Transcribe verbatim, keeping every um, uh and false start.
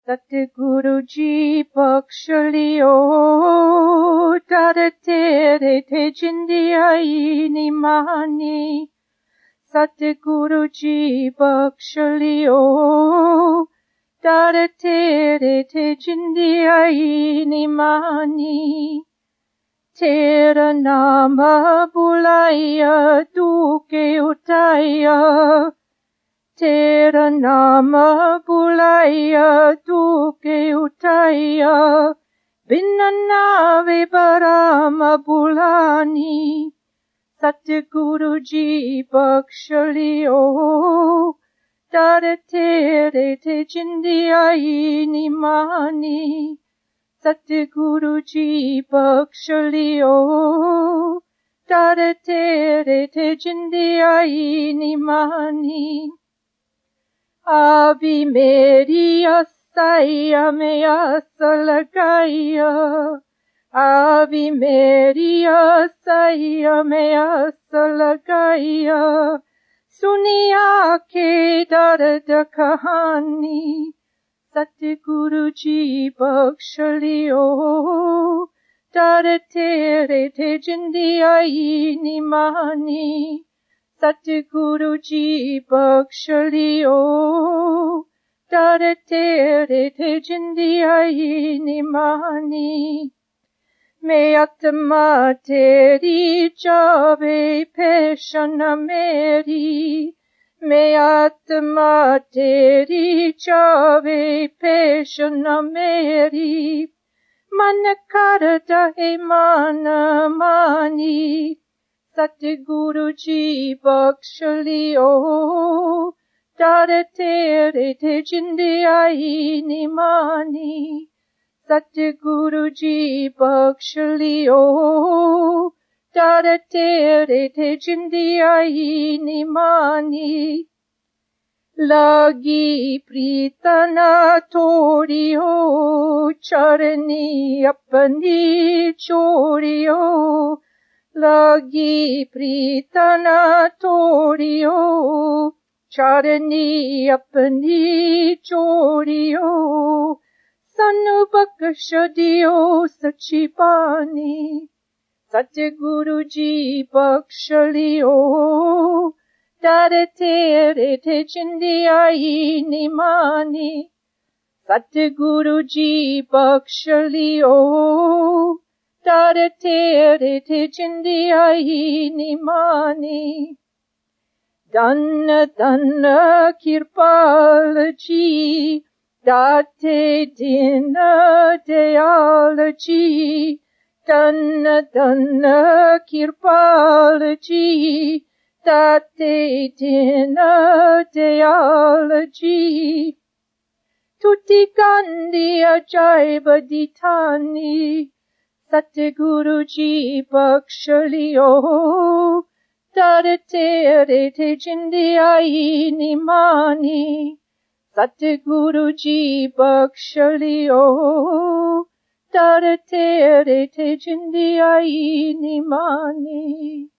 सतगुरु जी बख्श लियो दर तेरे ते जिंदी आई निमानी सतगुरु जी बख्श लियो दर तेरे ते जिंदी आई निमानी तेरा नाम बुलाया तू के उठाया तेरा नाम बुलाया तू के उठाया बिना नावे बराम बुलानी सतगुरु जी बख्श लियो दर तेरे ते जिंदी आई निमानी सतगुरु जी बख्श लियो दर तेरे ते जिंदी आई निमानी अभी मेरी आसाइया में आस लगाइया अभी मेरी आसाइया में आस लगाइया सुनिया के दर्द कहानी सतगुरु जी बख्श लियो दर तेरे ते जिंदी आई निमानी सतगुरु जी बख्श लियो दर तेरे ते जिंदी आई निमानी मैं आत्मा तेरी जावे पेशन मेरी मैं आत्मा तेरी जावे पेशन मेरी मन करता है मान मानी सतगुरु जी बख्श लियो दर तेरे ते जिंदी आई निमानी सतगुरु जी बख्श लियो दर तेरे ते जिंदी आई निमानी लगी प्रीतना थोड़ी हो चरनी अपनी छोड़ी हो लगी प्रीतना थोड़ी हो चरनी अपनी छोड़ी हो सनु बख्श दियो सच्ची बानी सतगुरु जी बख्श लियो दर तेरे ते जिंदी आई निमानी सतगुरु जी बख्श लियो दर तेरे ते जिंदी आई निमानी धन धन कृपाल जी दाते दीन दयाल जी धन धन कृपाल जी दाते दीन दयाल जी तुति गांधी अजायब दिठानी सतगुरु जी बख्श लियो दर तेरे ते जिंदी आई निमानी सतगुरु जी बख्श लियो दर तेरे ते जिंदी आई निमानी।